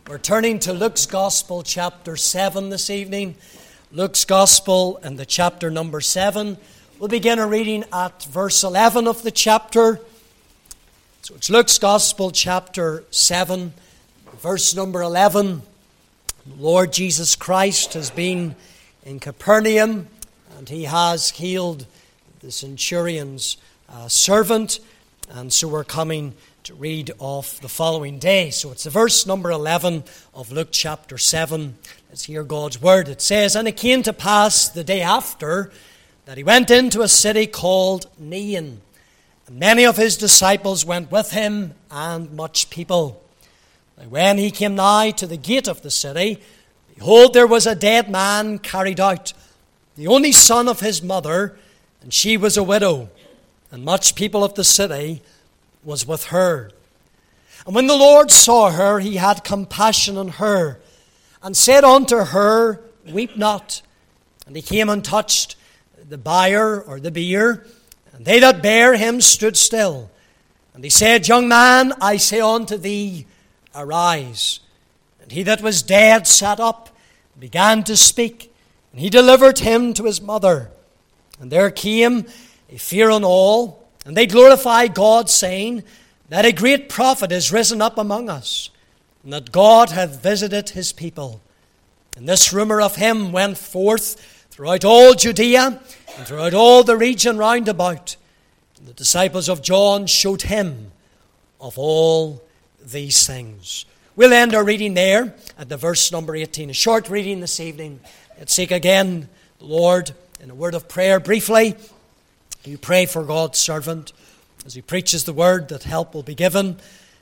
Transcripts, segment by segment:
We're turning to Luke's Gospel, chapter 7 this evening. Luke's Gospel and the chapter number 7. We'll begin our reading at verse 11 of the chapter. So it's Luke's Gospel, chapter 7, verse number 11. The Lord Jesus Christ has been in Capernaum, and he has healed the centurion's servant. And so we're coming to read of the following day. So it's the verse number 11 of Luke chapter 7. Let's hear God's word. It says, "And it came to pass the day after that he went into a city called Nain. And many of his disciples went with him, and much people. And when he came nigh to the gate of the city, behold, there was a dead man carried out, the only son of his mother, and she was a widow. And much people of the city was with her. And when the Lord saw her, he had compassion on her, and said unto her, Weep not. And he came and touched the bier, or the bier, and they that bare him stood still. And he said, Young man, I say unto thee, arise. And he that was dead sat up, and began to speak, and he delivered him to his mother. And there came a fear on all, and they glorified God, saying that a great prophet is risen up among us, and that God hath visited his people. And this rumour of him went forth throughout all Judea, and throughout all the region round about. And the disciples of John showed him of all these things." We'll end our reading there at the verse number 18. A short reading this evening. Let's seek again the Lord in a word of prayer briefly. You pray for God's servant as he preaches the word, that help will be given,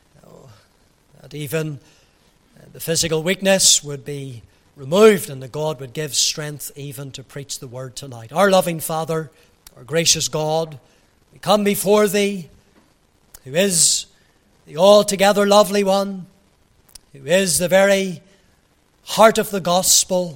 that even the physical weakness would be removed, and that God would give strength even to preach the word tonight. Our loving Father, our gracious God, we come before thee, who is the altogether lovely one, who is the very heart of the gospel.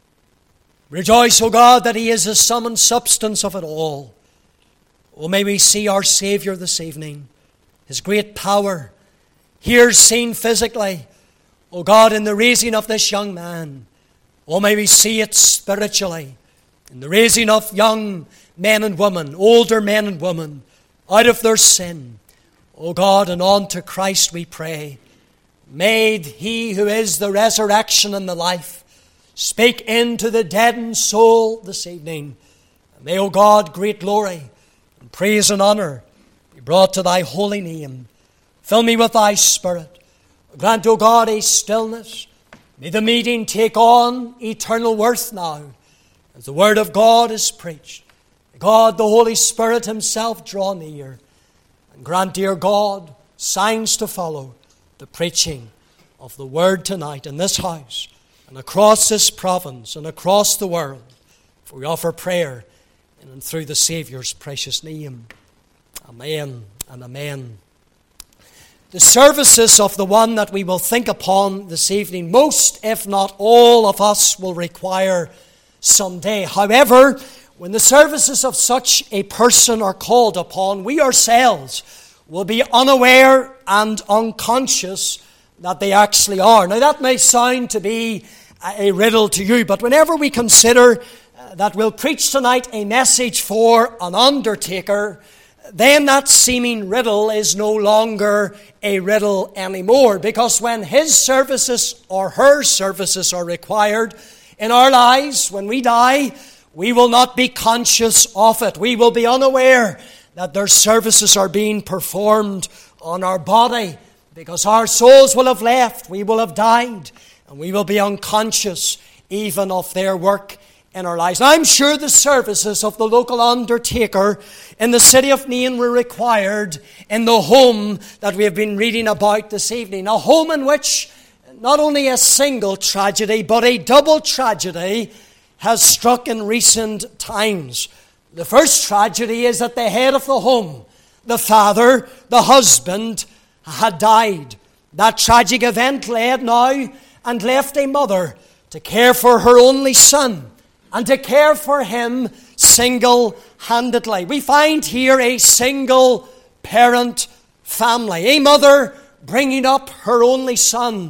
Rejoice, O God, that he is the sum and substance of it all. Oh, may we see our Savior this evening, his great power, here seen physically, oh God, in the raising of this young man. Oh, may we see it spiritually, in the raising of young men and women, older men and women, out of their sin. Oh God, and on to Christ we pray. May he who is the resurrection and the life speak into the deadened soul this evening. And may, O God, great glory, praise and honor be brought to thy holy name. Fill me with thy Spirit. Grant, O God, a stillness. May the meeting take on eternal worth now as the word of God is preached. May God, the Holy Spirit himself, draw near. And grant, dear God, signs to follow the preaching of the word tonight in this house and across this province and across the world. For we offer prayer and through the Saviour's precious name. Amen and amen. The services of the one that we will think upon this evening, most if not all of us will require someday. However, when the services of such a person are called upon, we ourselves will be unaware and unconscious that they actually are. Now that may sound to be a riddle to you, but whenever we consider that we'll preach tonight a message for an undertaker, then that seeming riddle is no longer a riddle anymore. Because when his services or her services are required in our lives, when we die, we will not be conscious of it. We will be unaware that their services are being performed on our body, because our souls will have left, we will have died, and we will be unconscious even of their work in our lives. I'm sure the services of the local undertaker in the city of Nain were required in the home that we have been reading about this evening. A home in which not only a single tragedy, but a double tragedy has struck in recent times. The first tragedy is at the head of the home. The father, the husband, had died. That tragic event led now and left a mother to care for her only son, and to care for him single-handedly. We find here a single-parent family, a mother bringing up her only son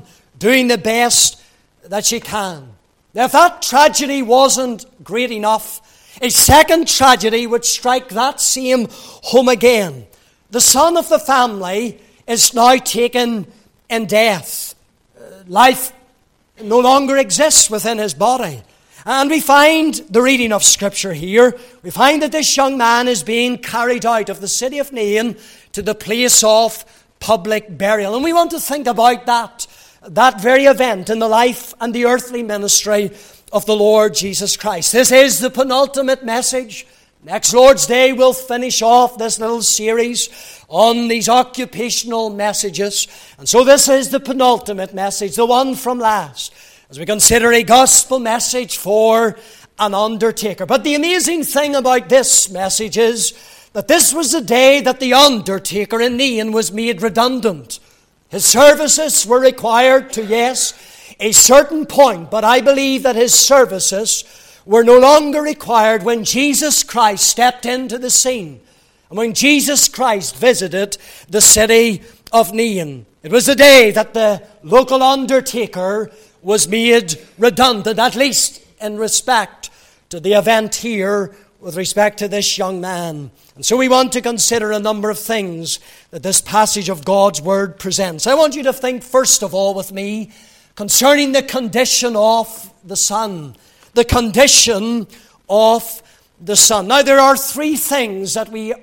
doing the best that she can. Now, if that tragedy wasn't great enough, a second tragedy would strike that same home again. The son of the family is now taken in death. Life no longer exists within his body. And we find the reading of Scripture here. We find that this young man is being carried out of the city of Nain to the place of public burial. And we want to think about that very event in the life and the earthly ministry of the Lord Jesus Christ. This is the penultimate message. Next Lord's Day we'll finish off this little series on these occupational messages. And so this is the penultimate message, the one from last, as we consider a gospel message for an undertaker. But the amazing thing about this message is that this was the day that the undertaker in Nain was made redundant. His services were required to, yes, a certain point, but I believe that his services were no longer required when Jesus Christ stepped into the scene and when Jesus Christ visited the city of Nain. It was the day that the local undertaker was made redundant, at least in respect to the event here with respect to this young man. And so we want to consider a number of things that this passage of God's Word presents. I want you to think first of all with me concerning the condition of the Son. The condition of the Son. Now there are three things that we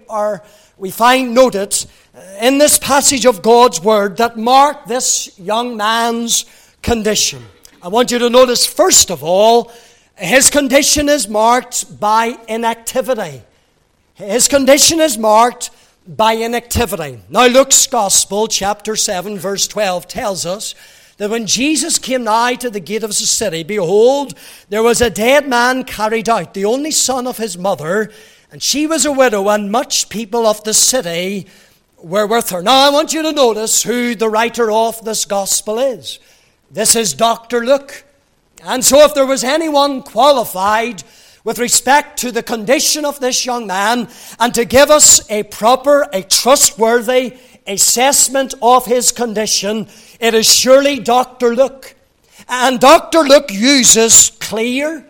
find noted in this passage of God's Word that mark this young man's condition. I want you to notice first of all, his condition is marked by inactivity. His condition is marked by inactivity. Now Luke's Gospel, chapter 7, verse 12, tells us that when Jesus came nigh to the gate of the city, behold, there was a dead man carried out, the only son of his mother, and she was a widow, and much people of the city were with her. Now I want you to notice who the writer of this Gospel is. This is Dr. Luke. And so if there was anyone qualified with respect to the condition of this young man and to give us a proper, a trustworthy assessment of his condition, it is surely Dr. Luke. And Dr. Luke uses clear,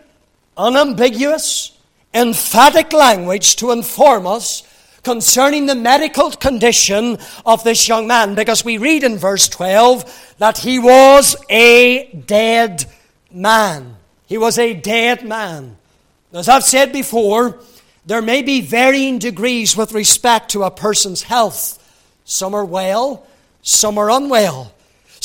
unambiguous, emphatic language to inform us concerning the medical condition of this young man, because we read in verse 12 that he was a dead man. He was a dead man. As I've said before, there may be varying degrees with respect to a person's health. Some are well, some are unwell.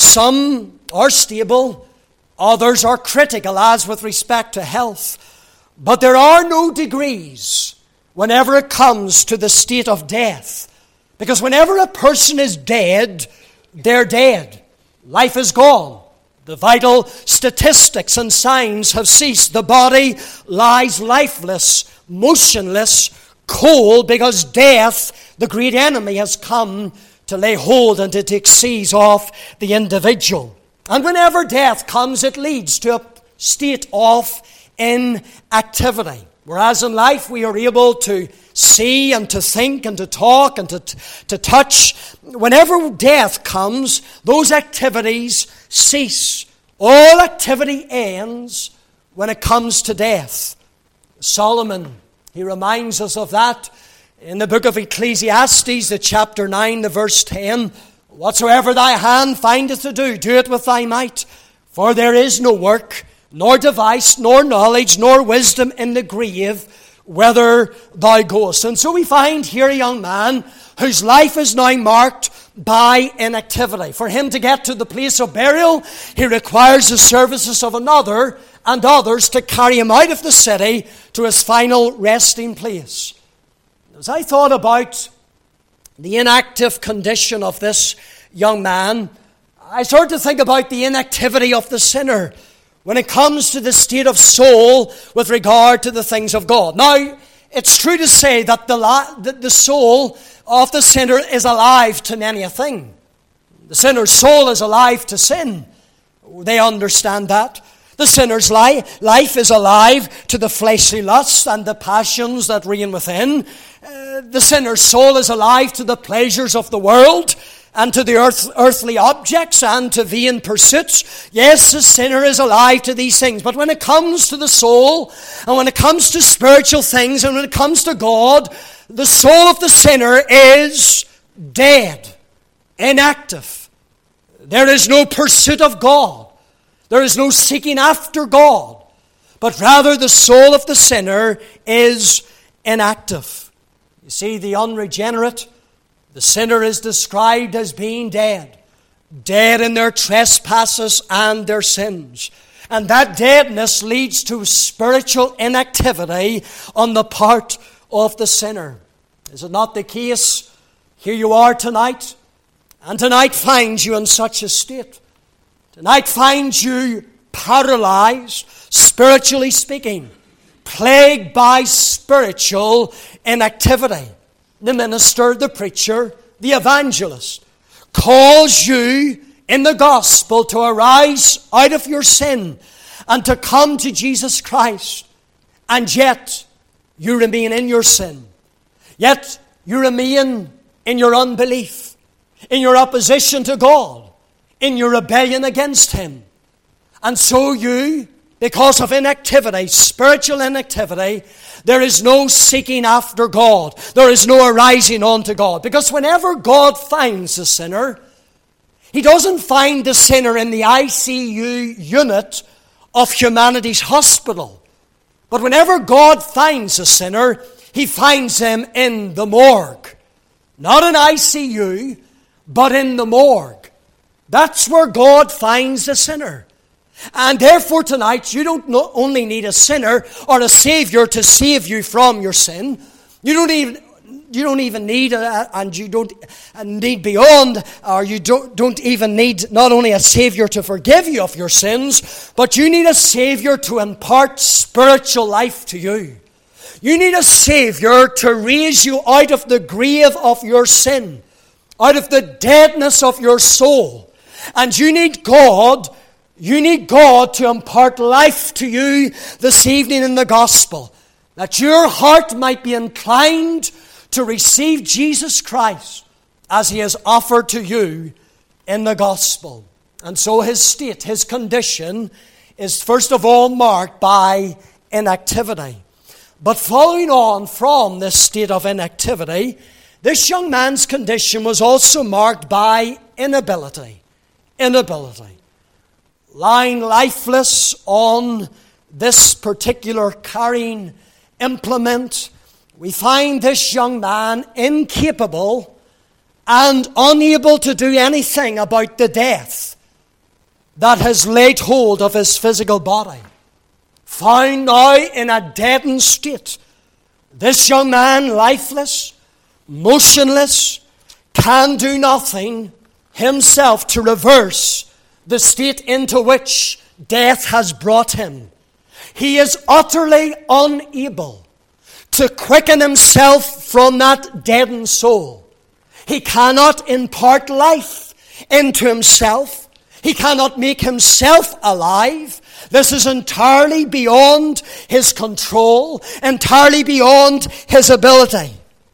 Some are stable, others are critical as with respect to health. But there are no degrees whenever it comes to the state of death. Because whenever a person is dead, they're dead. Life is gone. The vital statistics and signs have ceased. The body lies lifeless, motionless, cold, because death, the great enemy, has come to lay hold and to take seize of the individual. And whenever death comes, it leads to a state of inactivity. Whereas in life we are able to see and to think and to talk and to touch. Whenever death comes, those activities cease. All activity ends when it comes to death. Solomon, he reminds us of that in the book of Ecclesiastes, the chapter 9, the verse 10. Whatsoever thy hand findeth to do, do it with thy might. For there is no work, nor device, nor knowledge, nor wisdom in the grave, whither thou goest. And so we find here a young man whose life is now marked by inactivity. For him to get to the place of burial, he requires the services of another and others to carry him out of the city to his final resting place. As I thought about the inactive condition of this young man, I started to think about the inactivity of the sinner when it comes to the state of soul with regard to the things of God. Now, it's true to say that the soul of the sinner is alive to many a thing. The sinner's soul is alive to sin. They understand that. The sinner's life is alive to the fleshly lusts and the passions that reign within. The sinner's soul is alive to the pleasures of the world. and to the earthly objects and to vain pursuits. Yes, the sinner is alive to these things. But when it comes to the soul, and when it comes to spiritual things, and when it comes to God, the soul of the sinner is dead, inactive. There is no pursuit of God. There is no seeking after God. But rather the soul of the sinner is inactive. You see, the unregenerate, the sinner is described as being dead. Dead in their trespasses and their sins. And that deadness leads to spiritual inactivity on the part of the sinner. Is it not the case? Here you are tonight, and tonight finds you in such a state. Tonight finds you paralyzed, spiritually speaking, plagued by spiritual inactivity. The minister, the preacher, the evangelist calls you in the gospel to arise out of your sin and to come to Jesus Christ. And yet you remain in your sin. Yet you remain in your unbelief, in your opposition to God, in your rebellion against Him. And so you, because of inactivity, spiritual inactivity, there is no seeking after God. There is no arising unto God. Because whenever God finds a sinner, He doesn't find the sinner in the ICU unit of humanity's hospital. But whenever God finds a sinner, He finds them in the morgue. Not in ICU, but in the morgue. That's where God finds the sinner. And therefore tonight, you don't only need a sinner or a Savior to save you from your sin. You don't even need, and you don't need beyond, or you don't even need not only a Savior to forgive you of your sins, but you need a Savior to impart spiritual life to you. You need a Savior to raise you out of the grave of your sin, out of the deadness of your soul. And you need God to impart life to you this evening in the gospel, that your heart might be inclined to receive Jesus Christ as He has offered to you in the gospel. And so his state, his condition, is first of all marked by inactivity. But following on from this state of inactivity, this young man's condition was also marked by inability. Lying lifeless on this particular carrying implement, we find this young man incapable and unable to do anything about the death that has laid hold of his physical body. Found now in a deadened state, this young man, lifeless, motionless, can do nothing himself to reverse the state into which death has brought him. He is utterly unable to quicken himself from that deadened soul. He cannot impart life into himself. He cannot make himself alive. This is entirely beyond his control, entirely beyond his ability.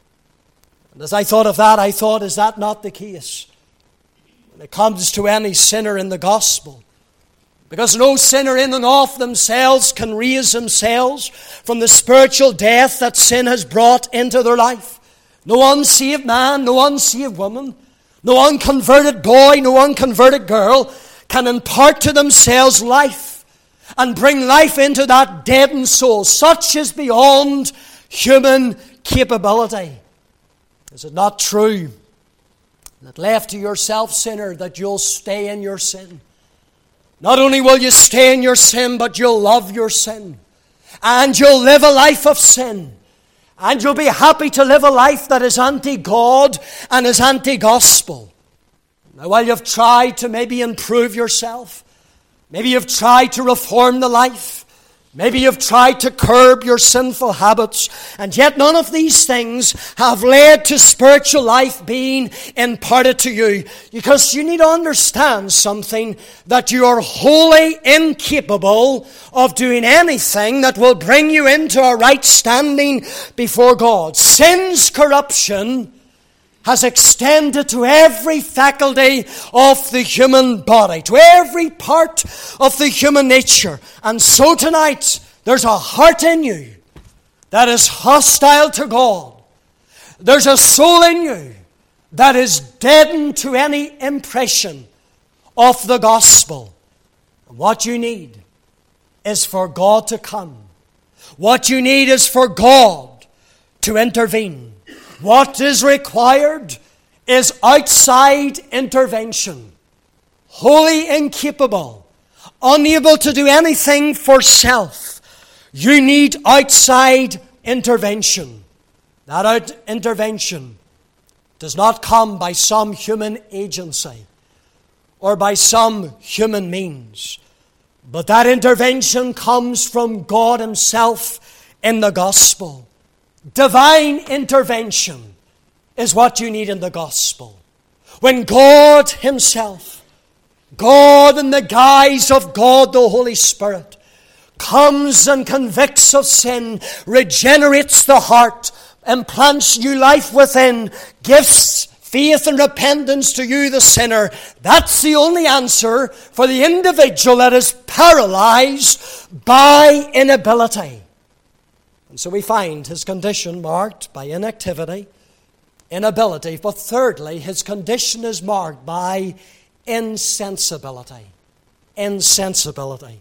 And as I thought of that, I thought, is that not the case when it comes to any sinner in the gospel? Because no sinner in and of themselves can raise themselves from the spiritual death that sin has brought into their life. No unsaved man, no unsaved woman, no unconverted boy, no unconverted girl can impart to themselves life and bring life into that deadened soul. Such is beyond human capability. Is it not true that left to yourself, sinner, that you'll stay in your sin? Not only will you stay in your sin, but you'll love your sin. And you'll live a life of sin. And you'll be happy to live a life that is anti-God and is anti-gospel. Now, while you've tried to maybe improve yourself, maybe you've tried to reform the life, maybe you've tried to curb your sinful habits, and yet none of these things have led to spiritual life being imparted to you. Because you need to understand something, that you are wholly incapable of doing anything that will bring you into a right standing before God. Sin's corruption has extended to every faculty of the human body, to every part of the human nature. And so tonight, there's a heart in you that is hostile to God. There's a soul in you that is deadened to any impression of the gospel. And what you need is for God to come. What you need is for God to intervene. What is required is outside intervention. Wholly incapable, unable to do anything for self. You need outside intervention. That intervention does not come by some human agency or by some human means. But that intervention comes from God Himself in the gospel. Divine intervention is what you need in the gospel. When God Himself, God in the guise of God the Holy Spirit, comes and convicts of sin, regenerates the heart, implants new life within, gives faith and repentance to you, the sinner. That's the only answer for the individual that is paralyzed by inability. And so we find his condition marked by inactivity, inability, but thirdly, his condition is marked by insensibility. Insensibility.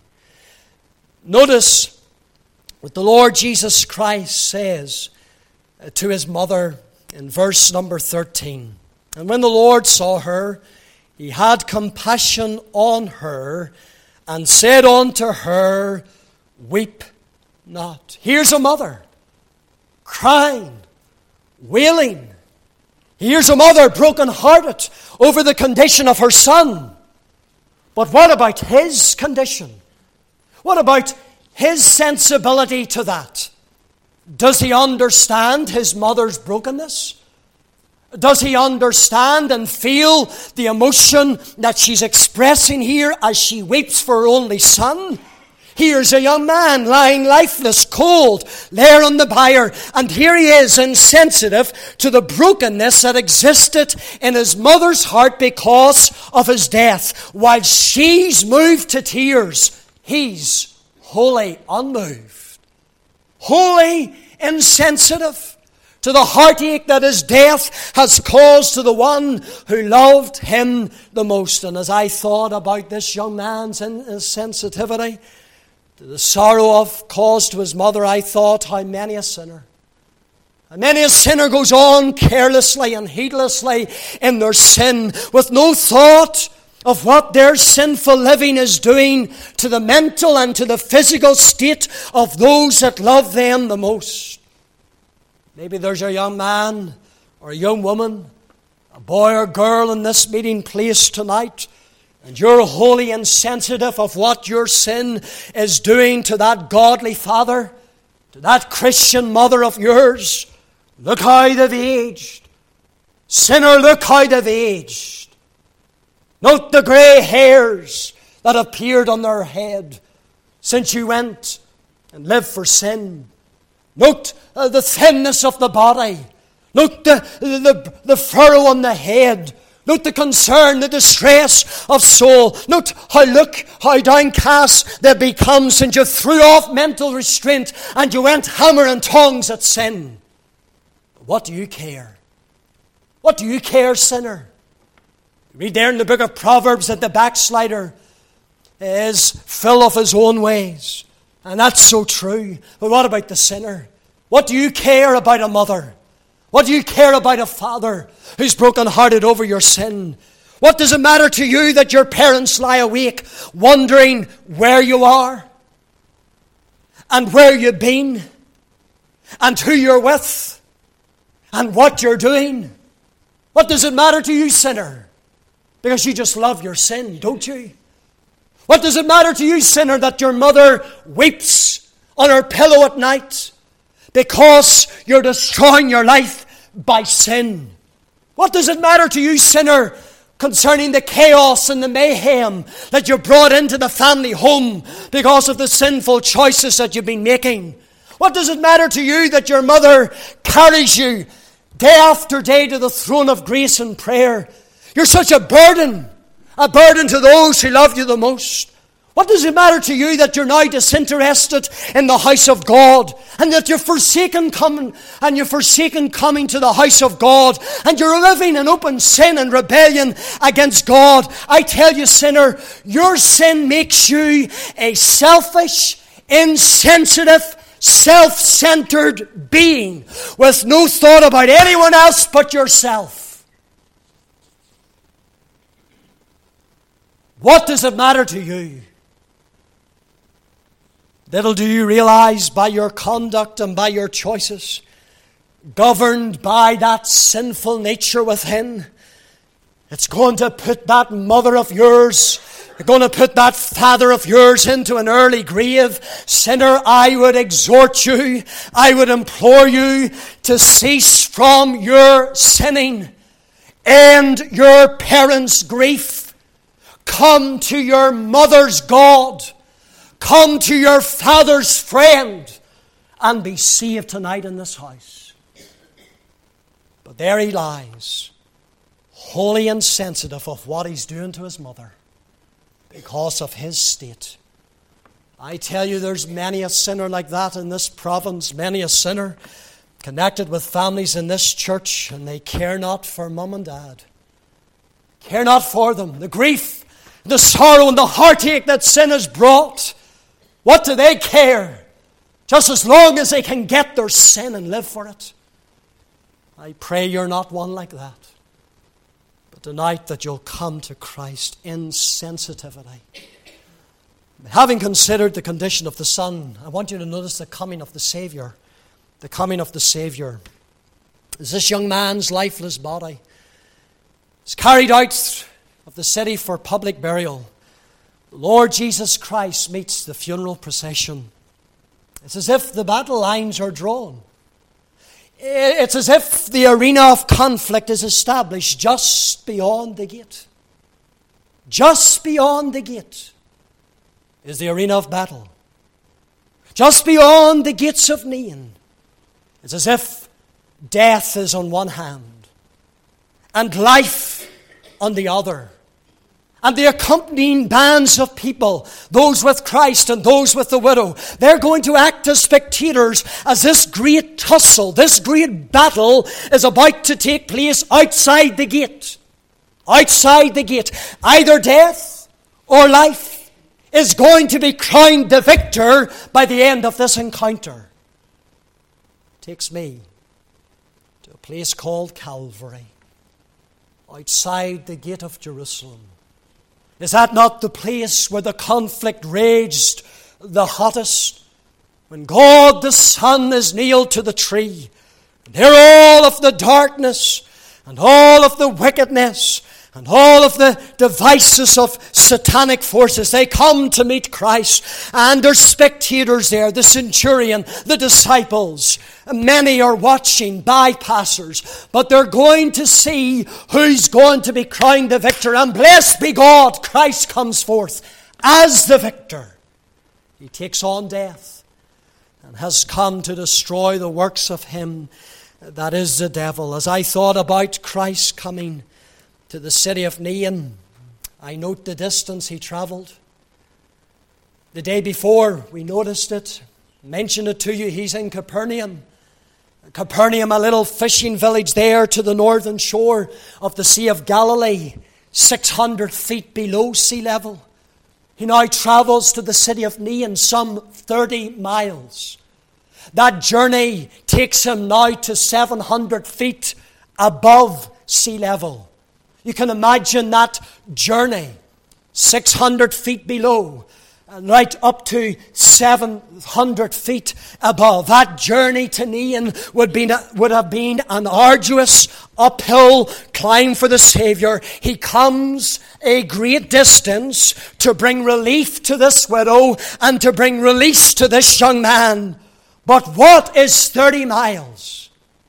Notice what the Lord Jesus Christ says to His mother in verse number 13. And when the Lord saw her, He had compassion on her and said unto her, Weep not. Here's a mother crying, wailing. Here's a mother broken-hearted over the condition of her son. But what about his condition? What about his sensibility to that? Does he understand his mother's brokenness? Does he understand and feel the emotion that she's expressing here as she weeps for her only son? Here's a young man lying lifeless, cold, there on the bier, and here he is insensitive to the brokenness that existed in his mother's heart because of his death. While she's moved to tears, he's wholly unmoved, wholly insensitive to the heartache that his death has caused to the one who loved him the most. And as I thought about this young man's insensitivity to the sorrow of caused to his mother, I thought how many a sinner goes on carelessly and heedlessly in their sin with no thought of what their sinful living is doing to the mental and to the physical state of those that love them the most. Maybe there's a young man or a young woman, a boy or girl in this meeting place tonight, and you're wholly insensitive of what your sin is doing to that godly father, to that Christian mother of yours. Look how they've aged. Sinner, look how they've aged. Note the grey hairs that appeared on their head since you went and lived for sin. Note the thinness of the body. Note the furrow on the head. Note the concern, the distress of soul. Note how downcast they become since you threw off mental restraint and you went hammer and tongs at sin. What do you care? What do you care, sinner? You read there in the book of Proverbs that the backslider is full of his own ways. And that's so true. But what about the sinner? What do you care about a mother? What do you care about a father who's broken-hearted over your sin? What does it matter to you that your parents lie awake wondering where you are and where you've been and who you're with and what you're doing? What does it matter to you, sinner? Because you just love your sin, don't you? What does it matter to you, sinner, that your mother weeps on her pillow at night because you're destroying your life by sin? What does it matter to you, sinner, concerning the chaos and the mayhem that you brought into the family home because of the sinful choices that you've been making? What does it matter to you that your mother carries you day after day to the throne of grace and prayer. You're such a burden to those who love you the most. What does it matter to you that you're now disinterested in the house of God, and that you've forsaken coming to the house of God, and you're living in open sin and rebellion against God? I tell you, sinner, your sin makes you a selfish, insensitive, self-centered being with no thought about anyone else but yourself. What does it matter to you? Little do you realize, by your conduct and by your choices, governed by that sinful nature within, it's going to put that mother of yours, it's going to put that father of yours into an early grave. Sinner, I would exhort you, I would implore you to cease from your sinning. End your parents' grief. Come to your mother's God. Come to your father's friend and be saved tonight in this house. But there he lies, wholly insensitive of what he's doing to his mother because of his state. I tell you, there's many a sinner like that in this province, many a sinner connected with families in this church, and they care not for mum and dad. Care not for them. The grief, the sorrow, and the heartache that sin has brought. What do they care? Just as long as they can get their sin and live for it. I pray you're not one like that. But tonight that you'll come to Christ in sensitivity. Having considered the condition of the Son, I want you to notice the coming of the Savior. The coming of the Savior. As this young man's lifeless body is carried out of the city for public burial, the Lord Jesus Christ meets the funeral procession. It's as if the battle lines are drawn. It's as if the arena of conflict is established just beyond the gate. Just beyond the gate is the arena of battle. Just beyond the gates of Nain, it's as if death is on one hand and life on the other. And the accompanying bands of people, those with Christ and those with the widow, they're going to act as spectators as this great tussle, this great battle is about to take place outside the gate. Outside the gate. Either death or life is going to be crowned the victor by the end of this encounter. It takes me to a place called Calvary, outside the gate of Jerusalem. Is that not the place where the conflict raged the hottest? When God the Son is nailed to the tree, and there all of the darkness, and all of the wickedness, and all of the devices of satanic forces, they come to meet Christ. And there's spectators there, the centurion, the disciples. Many are watching, bypassers. But they're going to see who's going to be crowned the victor. And blessed be God, Christ comes forth as the victor. He takes on death and has come to destroy the works of him that is the devil. As I thought about Christ coming to the city of Nain, I note the distance he traveled. The day before, we noticed it, mentioned it to you, he's in Capernaum. Capernaum, a little fishing village there to the northern shore of the Sea of Galilee, 600 feet below sea level. He now travels to the city of Nain, some 30 miles. That journey takes him now to 700 feet above sea level. You can imagine that journey, 600 feet below, and right up to 700 feet above. That journey to Nain would have been an arduous uphill climb for the Savior. He comes a great distance to bring relief to this widow and to bring release to this young man. But what is 30 miles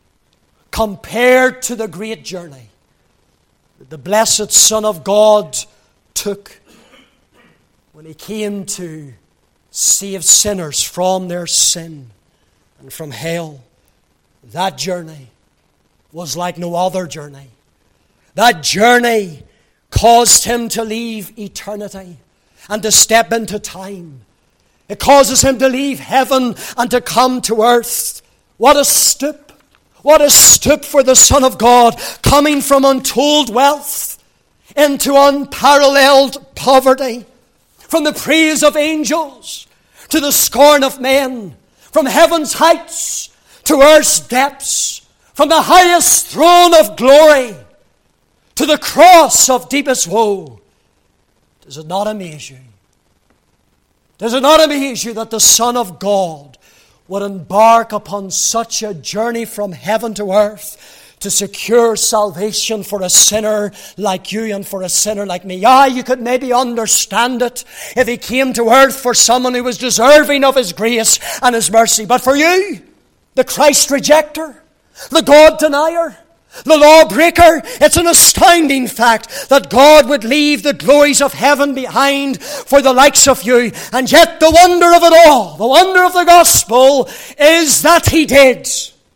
compared to the great journey that the blessed Son of God took when he came to save sinners from their sin and from hell? That journey was like no other journey. That journey caused him to leave eternity and to step into time. It causes him to leave heaven and to come to earth. What a stoop! What a stoop for the Son of God, coming from untold wealth into unparalleled poverty, from the praise of angels to the scorn of men, from heaven's heights to earth's depths, from the highest throne of glory to the cross of deepest woe. Does it not amaze you? Does it not amaze you that the Son of God would embark upon such a journey from heaven to earth to secure salvation for a sinner like you and for a sinner like me? Yeah, you could maybe understand it if he came to earth for someone who was deserving of his grace and his mercy. But for you, the Christ rejecter, the God denier, the lawbreaker, it's an astounding fact that God would leave the glories of heaven behind for the likes of you. And yet the wonder of it all, the wonder of the gospel, is that he did.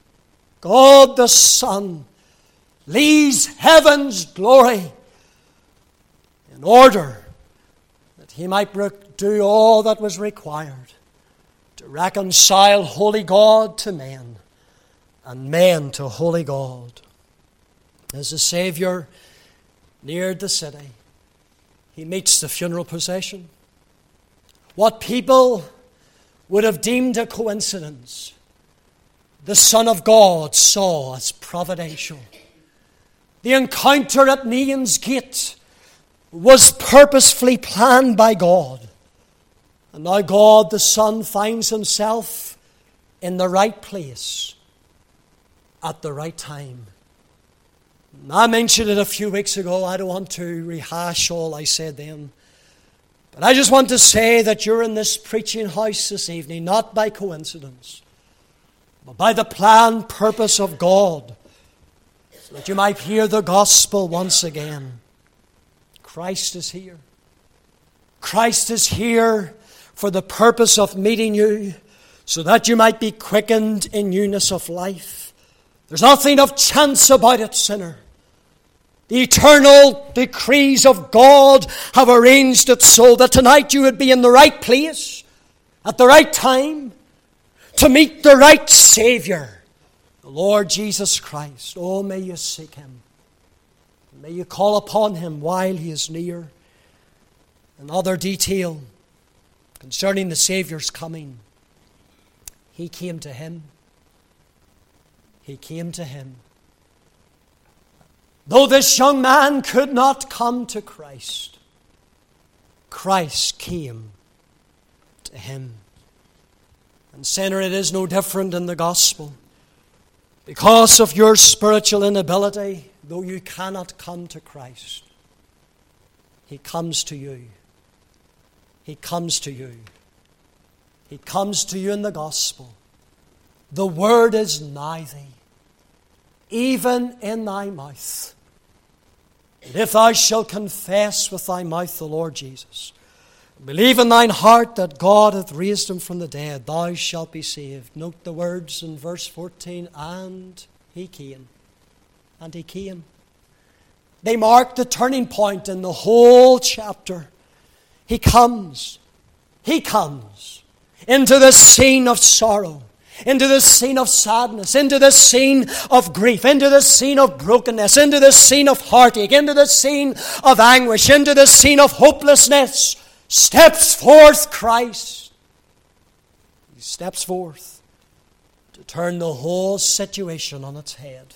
God the Son leaves heaven's glory in order that he might do all that was required to reconcile holy God to men and men to holy God. As the Savior neared the city, he meets the funeral procession. What people would have deemed a coincidence, the Son of God saw as providential. The encounter at Nain's gate was purposefully planned by God. And now God the Son finds himself in the right place at the right time. I mentioned it a few weeks ago. I don't want to rehash all I said then. But I just want to say that you're in this preaching house this evening, not by coincidence, but by the planned purpose of God, so that you might hear the gospel once again. Christ is here. Christ is here for the purpose of meeting you, so that you might be quickened in newness of life. There's nothing of chance about it, sinner. The eternal decrees of God have arranged it so that tonight you would be in the right place, at the right time, to meet the right Savior, the Lord Jesus Christ. Oh, may you seek him. May you call upon him while he is near. Another detail concerning the Savior's coming. He came to him. He came to him. Though this young man could not come to Christ, Christ came to him. And sinner, it is no different in the gospel. Because of your spiritual inability, though you cannot come to Christ, he comes to you. He comes to you. He comes to you in the gospel. The word is nigh thee, even in thy mouth. And if thou shalt confess with thy mouth the Lord Jesus, and believe in thine heart that God hath raised him from the dead, thou shalt be saved. Note the words in verse 14, and he came. And he came. They mark the turning point in the whole chapter. He comes. He comes into this scene of sorrow, into this scene of sadness, into this scene of grief, into this scene of brokenness, into this scene of heartache, into this scene of anguish, into this scene of hopelessness, steps forth Christ. He steps forth to turn the whole situation on its head.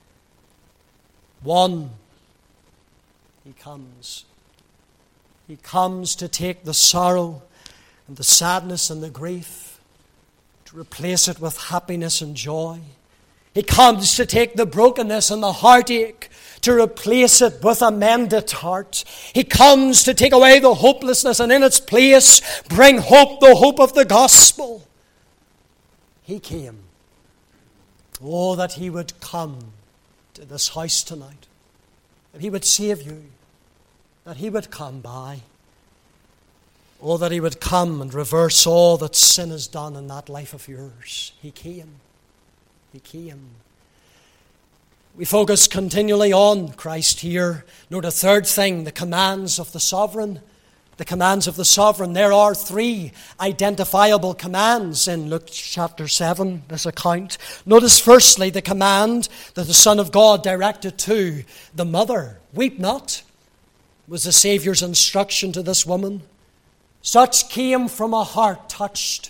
One, he comes. He comes to take the sorrow and the sadness and the grief, to replace it with happiness and joy. He comes to take the brokenness and the heartache, to replace it with a mended heart. He comes to take away the hopelessness and in its place bring hope, the hope of the gospel. He came. Oh, that he would come to this house tonight, that he would save you, that he would come by. Oh, that he would come and reverse all that sin has done in that life of yours. He came. He came. We focus continually on Christ here. Note a third thing, the commands of the sovereign. The commands of the sovereign. There are three identifiable commands in Luke chapter 7, this account. Notice firstly the command that the Son of God directed to the mother. Weep not, was the Saviour's instruction to this woman. Such came from a heart touched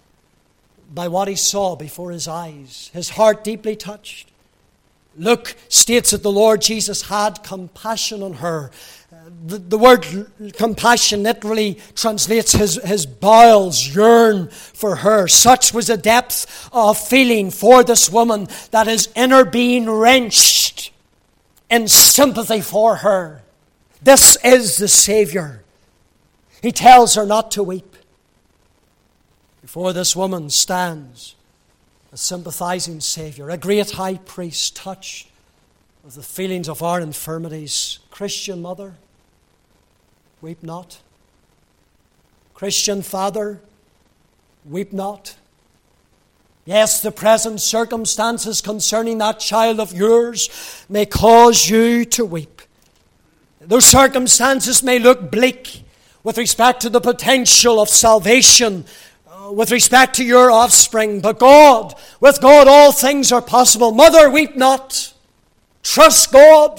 by what he saw before his eyes. His heart deeply touched. Luke states that the Lord Jesus had compassion on her. The word compassion literally translates his bowels yearn for her. Such was the depth of feeling for this woman that his inner being wrenched in sympathy for her. This is the Savior. He tells her not to weep. Before this woman stands a sympathizing Savior, a great high priest touched with the feelings of our infirmities. Christian mother, weep not. Christian father, weep not. Yes, the present circumstances concerning that child of yours may cause you to weep. Those circumstances may look bleak with respect to the potential of salvation, with respect to your offspring. But with God, all things are possible. Mother, weep not. Trust God.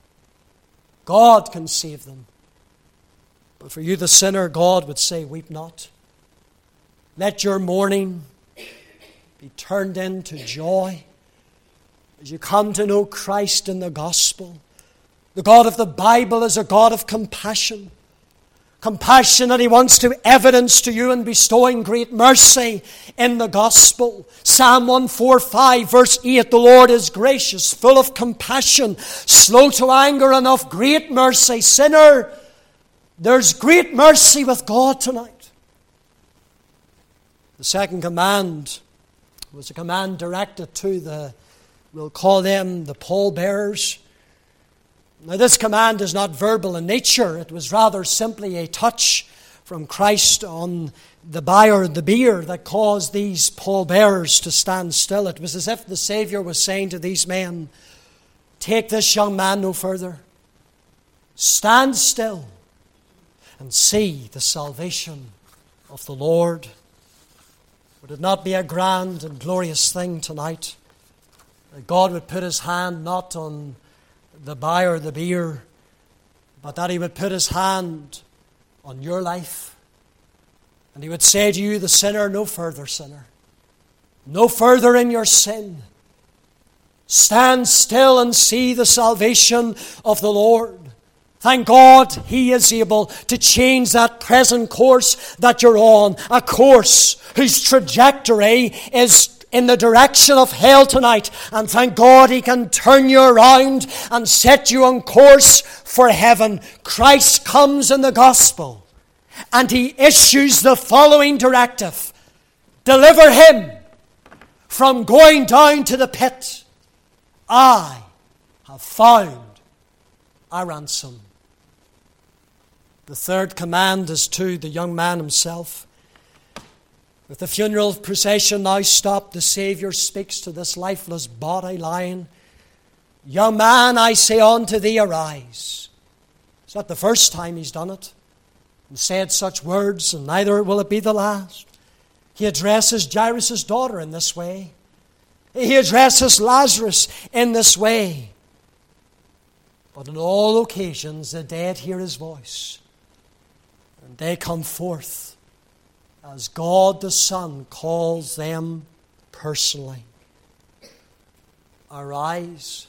God can save them. But for you, the sinner, God would say, weep not. Let your mourning be turned into joy as you come to know Christ in the gospel. The God of the Bible is a God of compassion. Compassion that He wants to evidence to you in bestowing great mercy in the gospel. Psalm 145 verse 8, the Lord is gracious, full of compassion, slow to anger, and of great mercy. Sinner, there's great mercy with God tonight. The second command was a command directed to we'll call them the pallbearers. Now, this command is not verbal in nature. It was rather simply a touch from Christ on the bier that caused these pallbearers to stand still. It was as if the Savior was saying to these men, take this young man no further. Stand still and see the salvation of the Lord. Would it not be a grand and glorious thing tonight that God would put His hand not on the bier, but that He would put His hand on your life, and He would say to you, the sinner, no further, sinner. No further in your sin. Stand still and see the salvation of the Lord. Thank God He is able to change that present course that you're on, a course whose trajectory is in the direction of hell tonight. And thank God He can turn you around and set you on course for heaven. Christ comes in the gospel and He issues the following directive. Deliver him from going down to the pit. I have found a ransom. The third command is to the young man himself. With the funeral procession now stopped, the Savior speaks to this lifeless body lying. Young man, I say unto thee, arise. It's not the first time He's done it and said such words, and neither will it be the last. He addresses Jairus' daughter in this way. He addresses Lazarus in this way. But on all occasions, the dead hear His voice, and they come forth as God the Son calls them personally. Arise.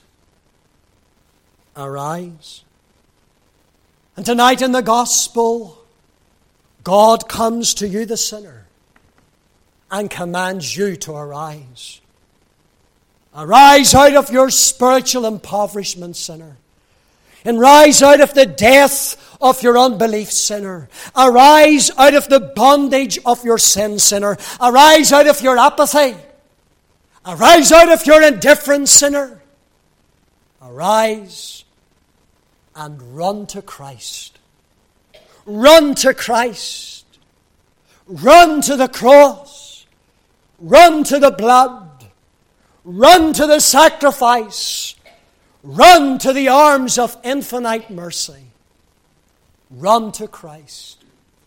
Arise. And tonight in the gospel, God comes to you, the sinner, and commands you to arise. Arise out of your spiritual impoverishment, sinner. And rise out of the death of your unbelief, sinner. Arise out of the bondage of your sin, sinner. Arise out of your apathy. Arise out of your indifference, sinner. Arise and run to Christ. Run to Christ. Run to the cross. Run to the blood. Run to the sacrifice. Run to the arms of infinite mercy. Run to Christ.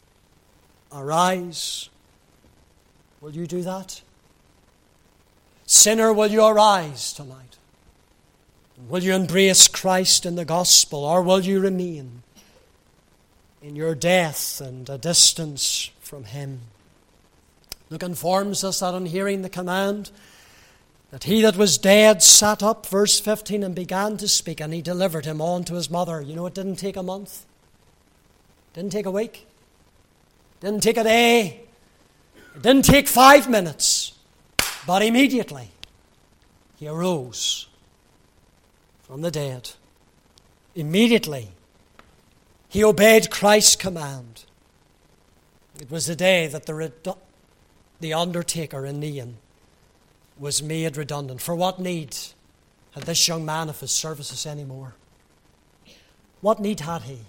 Arise. Will you do that? Sinner, will you arise tonight? Will you embrace Christ in the gospel, or will you remain in your death and a distance from Him? Luke informs us that on hearing the command, that he that was dead sat up, verse 15, and began to speak, and He delivered him on to his mother. You know, it didn't take a month. Didn't take a week. Didn't take a day. It didn't take 5 minutes. But immediately he arose from the dead. Immediately he obeyed Christ's command. It was the day that the undertaker in Nain was made redundant. For what need had this young man of his services anymore? What need had he?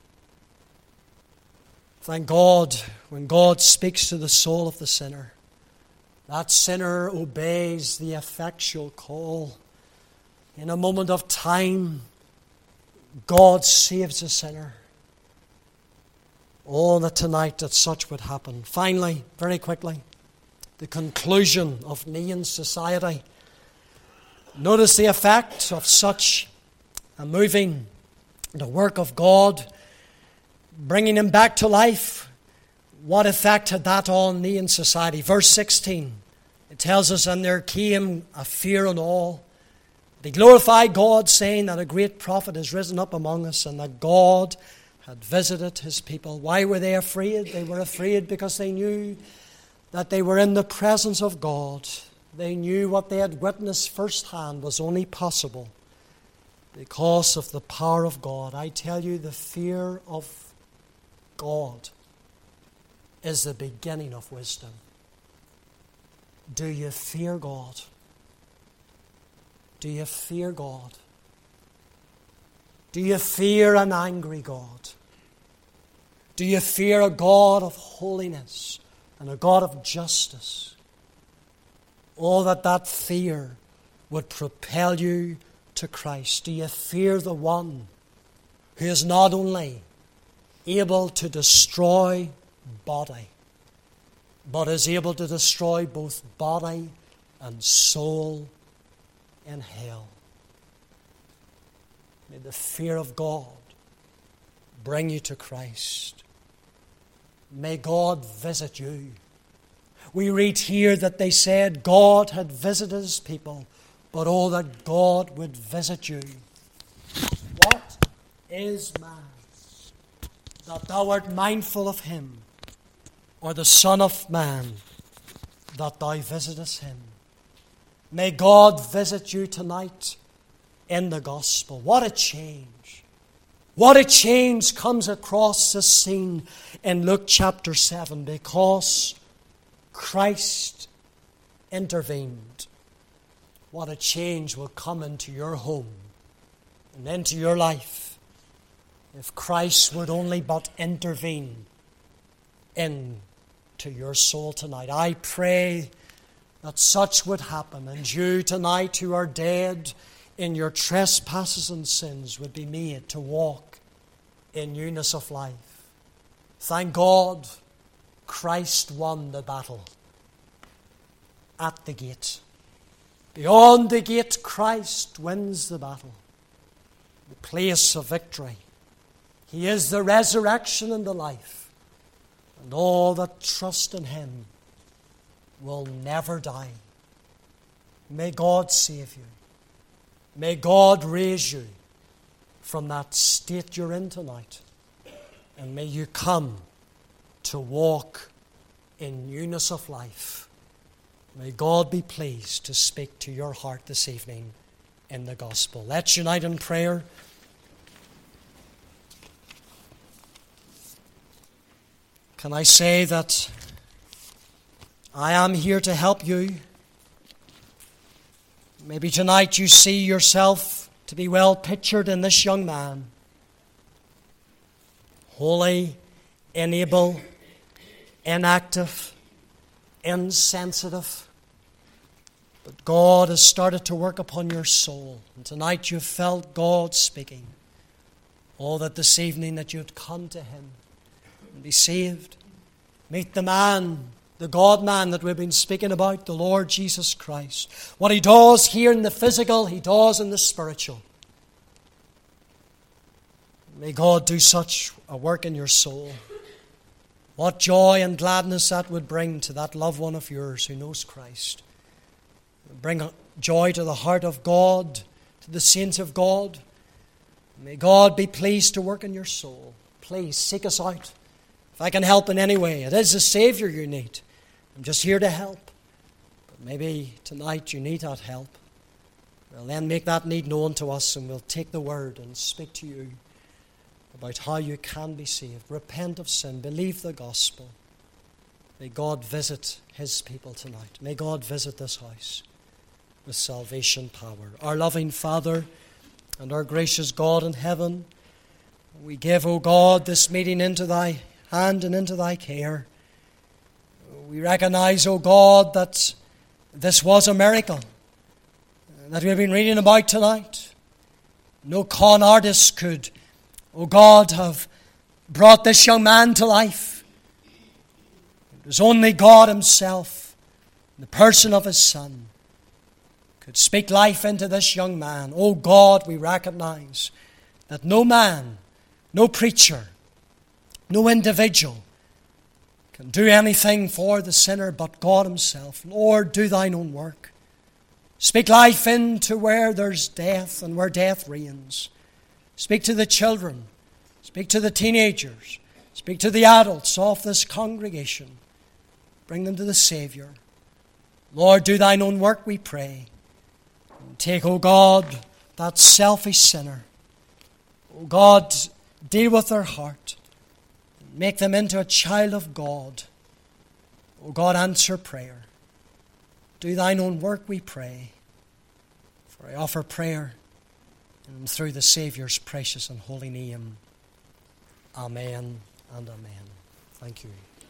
Thank God, when God speaks to the soul of the sinner, that sinner obeys the effectual call. In a moment of time, God saves the sinner. Oh, that tonight that such would happen. Finally, very quickly, the conclusion of Nain's society. Notice the effect of such a moving, the work of God, bringing him back to life. What effect had that on Nain's society? Verse 16, it tells us, and there came a fear and awe. They glorified God, saying that a great prophet has risen up among us, and that God had visited His people. Why were they afraid? They were afraid because they knew that they were in the presence of God. They knew what they had witnessed firsthand was only possible because of the power of God. I tell you, the fear of God is the beginning of wisdom. Do you fear God? Do you fear God? Do you fear an angry God? Do you fear a God of holiness and a God of justice? Oh, that fear would propel you to Christ. Do you fear the one who is not only able to destroy body, but is able to destroy both body and soul in hell? May the fear of God bring you to Christ. May God visit you. We read here that they said God had visited His people, but oh, that God would visit you. What is man that thou art mindful of him, or the Son of Man that thou visitest him? May God visit you tonight in the gospel. What a change. What a change comes across the scene in Luke chapter 7 because Christ intervened. What a change will come into your home and into your life if Christ would only but intervene into your soul tonight. I pray that such would happen, and you tonight who are dead in your trespasses and sins would be made to walk in newness of life. Thank God, Christ won the battle at the gate. Beyond the gate, Christ wins the battle, the place of victory. He is the resurrection and the life, and all that trust in Him will never die. May God save you. May God raise you from that state you're in tonight. And may you come to walk in newness of life. May God be pleased to speak to your heart this evening in the gospel. Let's unite in prayer. Can I say that I am here to help you? Maybe tonight you see yourself to be well pictured in this young man. Holy, unable, inactive, insensitive. But God has started to work upon your soul. And tonight you've felt God speaking. Oh, that this evening that you'd come to Him and be saved. Meet the man, the God-man that we've been speaking about, the Lord Jesus Christ. What He does here in the physical, He does in the spiritual. May God do such a work in your soul. What joy and gladness that would bring to that loved one of yours who knows Christ. Bring joy to the heart of God, to the saints of God. May God be pleased to work in your soul. Please seek us out. If I can help in any way, it is a Savior you need. I'm just here to help. But maybe tonight you need that help. Well, then make that need known to us, and we'll take the word and speak to you about how you can be saved. Repent of sin. Believe the gospel. May God visit His people tonight. May God visit this house with salvation power. Our loving Father and our gracious God in heaven, we give, O God, this meeting into Thy hand and into Thy care. We recognize, O God, that this was a miracle that we've been reading about tonight. No con artist could, O God, have brought this young man to life. It was only God Himself, in the person of His Son, could speak life into this young man. Oh God, we recognize that no man, no preacher, no individual can do anything for the sinner but God Himself. Lord, do Thine own work. Speak life into where there's death and where death reigns. Speak to the children. Speak to the teenagers. Speak to the adults of this congregation. Bring them to the Savior. Lord, do Thine own work, we pray. Take, O God, that selfish sinner. O God, deal with their heart. Make them into a child of God. O God, answer prayer. Do Thine own work, we pray. For I offer prayer and through the Saviour's precious and holy name. Amen and amen. Thank you.